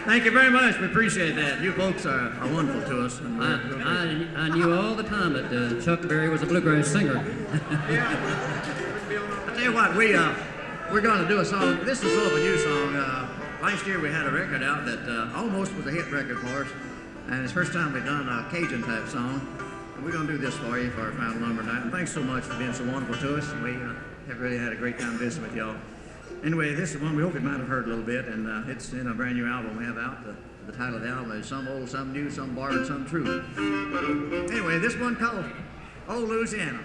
Thank you very much. We appreciate that. You folks are wonderful to us. And I knew all the time that Chuck Berry was a bluegrass singer. I tell you what, we're going to do a song. This is sort of a new song. Last year we had a record out that almost was a hit record for us, and it's the first time we've done a Cajun type song. And we're going to do this for you for our final number tonight. And thanks so much for being so wonderful to us. We have really had a great time visiting with y'all. Anyway, this is one we hope you might have heard a little bit, and it's in a brand new album we have out. The title of the album is Some Old, Some New, Some Borrowed, Some True. Anyway, this one called Old Louisiana.